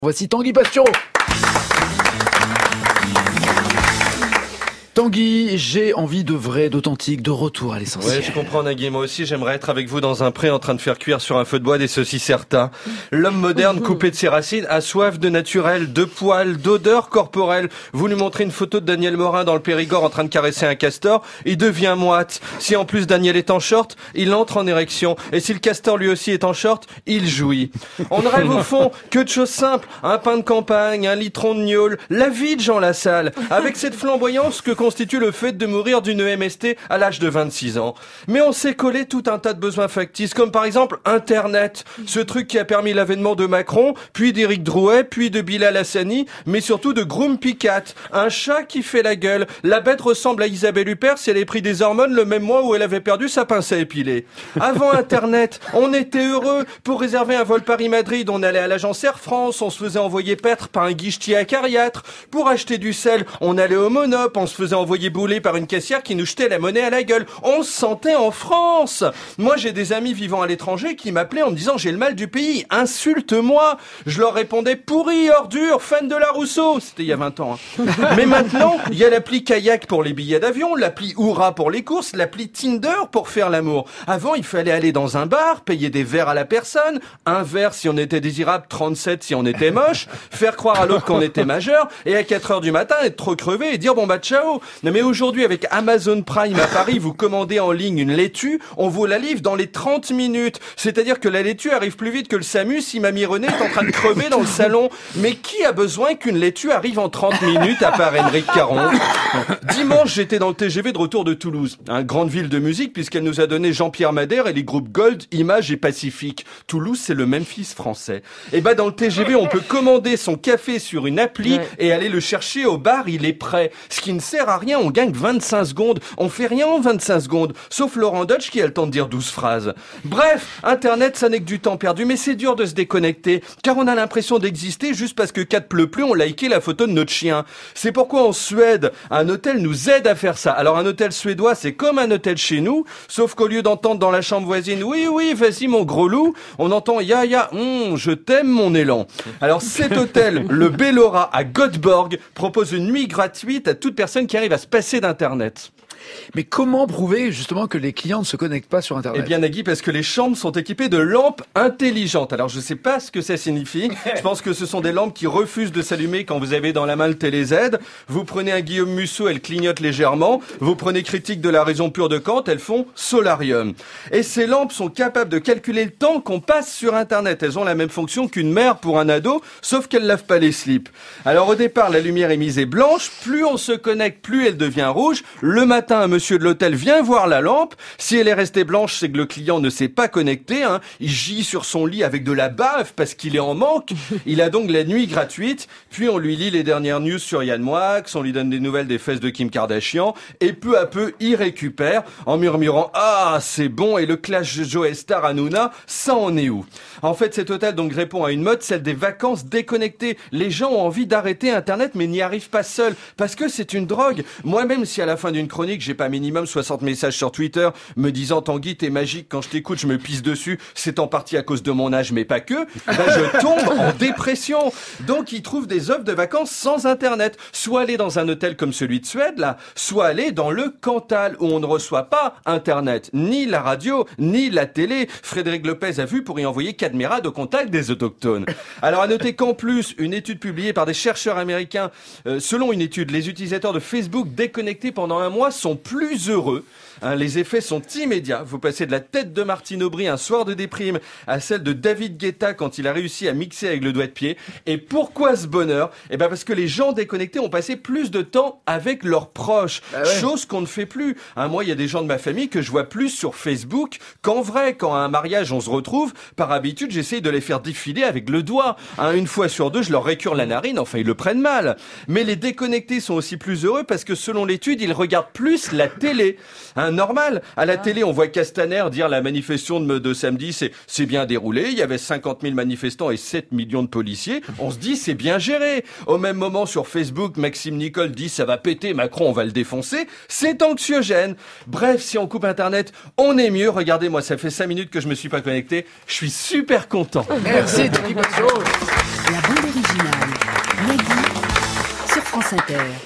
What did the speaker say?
Voici Tanguy Pastureau. Tanguy, j'ai envie de vrai, d'authentique, de retour à l'essentiel. Ouais, je comprends Nagui, moi aussi j'aimerais être avec vous dans un pré en train de faire cuire sur un feu de bois des saucisses certains. L'homme moderne coupé de ses racines a soif de naturel, de poils, d'odeur corporelle. Vous lui montrez une photo de Daniel Morin dans le Périgord en train de caresser un castor, il devient moite. Si en plus Daniel est en short, il entre en érection. Et si le castor lui aussi est en short, il jouit. On ne rêve au fond que de choses simples. Un pain de campagne, un litron de gnôle, la vie de Jean Lassalle. Avec cette flamboyance que constitue le fait de mourir d'une EMST à l'âge de 26 ans. Mais on s'est collé tout un tas de besoins factices, comme par exemple Internet, ce truc qui a permis l'avènement de Macron, puis d'Éric Drouet, puis de Bilal Hassani, mais surtout de Grumpy Cat, un chat qui fait la gueule. La bête ressemble à Isabelle Huppert si elle ait pris des hormones le même mois où elle avait perdu sa pince à épiler. Avant Internet, on était heureux. Pour réserver un vol Paris-Madrid, on allait à l'agence Air France, on se faisait envoyer paître par un guichetier acariâtre. Pour acheter du sel, on allait au Monop, on se faisait envoyer bouler par une caissière qui nous jetait la monnaie à la gueule. On se sentait en France. Moi, j'ai des amis vivant à l'étranger qui m'appelaient en me disant « J'ai le mal du pays, insulte-moi ». Je leur répondais « Pourri, ordure, fan de la Rousseau ». C'était il y a 20 ans. Mais maintenant, il y a l'appli Kayak pour les billets d'avion, l'appli Oura pour les courses, l'appli Tinder pour faire l'amour. Avant, il fallait aller dans un bar, payer des verres à la personne, un verre si on était désirable, 37 si on était moche, faire croire à l'autre qu'on était majeur, et à 4 heures du matin, être trop crevé et dire « Bon bah ciao ». Non mais aujourd'hui, avec Amazon Prime à Paris, vous commandez en ligne une laitue, on vous la livre dans les 30 minutes. C'est-à-dire que la laitue arrive plus vite que le SAMU si Mamie Renée est en train de crever dans le salon. Mais qui a besoin qu'une laitue arrive en 30 minutes à part Henrik Caron? Dimanche, j'étais dans le TGV de retour de Toulouse, grande ville de musique puisqu'elle nous a donné Jean-Pierre Madère et les groupes Gold, Image et Pacifique. Toulouse, c'est le Memphis français. Et dans le TGV, on peut commander son café sur une appli et aller le chercher au bar, il est prêt. Ce qui ne sert à rien, on gagne 25 secondes. On fait rien en 25 secondes. Sauf Laurent Dodge qui a le temps de dire 12 phrases. Bref, Internet, ça n'est que du temps perdu, mais c'est dur de se déconnecter, car on a l'impression d'exister juste parce que 4 pleut plus, on liké la photo de notre chien. C'est pourquoi en Suède, un hôtel nous aide à faire ça. Alors un hôtel suédois, c'est comme un hôtel chez nous, sauf qu'au lieu d'entendre dans la chambre voisine, oui, oui, vas-y mon gros loup, on entend ya ya, je t'aime mon élan. Alors cet hôtel, le Bellora à Göteborg, propose une nuit gratuite à toute personne qui arrive à se passer d'Internet. Mais comment prouver justement que les clients ne se connectent pas sur Internet? Eh bien Nagui, parce que les chambres sont équipées de lampes intelligentes. Alors je sais pas ce que ça signifie. Je pense que ce sont des lampes qui refusent de s'allumer quand vous avez dans la main le télé-Z. Vous prenez un Guillaume Musso, elles clignotent légèrement. Vous prenez Critique de la raison pure de Kant, elles font solarium. Et ces lampes sont capables de calculer le temps qu'on passe sur Internet. Elles ont la même fonction qu'une mère pour un ado, sauf qu'elles lavent pas les slips. Alors au départ, la lumière émise est blanche. Plus on se connecte, plus elle devient rouge. Le matin, un monsieur de l'hôtel vient voir la lampe. Si elle est restée blanche, c'est que le client ne s'est pas connecté. Il gît sur son lit avec de la bave parce qu'il est en manque. Il a donc la nuit gratuite. Puis on lui lit les dernières news sur Yann Moix, on lui donne des nouvelles des fesses de Kim Kardashian. Et peu à peu, il récupère en murmurant « Ah, c'est bon !» Et le clash de Joe Star Hanouna, ça en est où? En fait, cet hôtel donc répond à une mode, celle des vacances déconnectées. Les gens ont envie d'arrêter Internet mais n'y arrivent pas seuls parce que c'est une drogue. Moi-même, si à la fin d'une chronique, j'ai pas minimum 60 messages sur Twitter me disant « Tanguy, t'es magique, quand je t'écoute, je me pisse dessus, c'est en partie à cause de mon âge, mais pas que », je tombe en dépression. Donc, ils trouvent des offres de vacances sans Internet. Soit aller dans un hôtel comme celui de Suède, là, soit aller dans le Cantal, où on ne reçoit pas Internet, ni la radio, ni la télé. Frédéric Lopez a vu pour y envoyer caméras de contact des autochtones. Alors, à noter qu'en plus, une étude publiée par des chercheurs américains, selon une étude, les utilisateurs de Facebook déconnectés pendant un mois sont plus heureux. Les effets sont immédiats. Vous passez de la tête de Martine Aubry un soir de déprime à celle de David Guetta quand il a réussi à mixer avec le doigt de pied. Et pourquoi ce bonheur? Parce que les gens déconnectés ont passé plus de temps avec leurs proches. Chose qu'on ne fait plus. Moi, il y a des gens de ma famille que je vois plus sur Facebook qu'en vrai. Quand à un mariage, on se retrouve, par habitude, j'essaye de les faire défiler avec le doigt. Une fois sur deux, je leur récure la narine. Enfin, ils le prennent mal. Mais les déconnectés sont aussi plus heureux parce que selon l'étude, ils regardent plus plus la télé. Normal. À la télé, on voit Castaner dire la manifestation de samedi, c'est bien déroulé. Il y avait 50 000 manifestants et 7 millions de policiers. On se dit, c'est bien géré. Au même moment, sur Facebook, Maxime Nicole dit, ça va péter, Macron, on va le défoncer. C'est anxiogène. Bref, si on coupe Internet, on est mieux. Regardez, moi, ça fait 5 minutes que je me suis pas connecté. Je suis super content. Merci, Tony Bozzo. La bande originale. Nagui sur France Inter.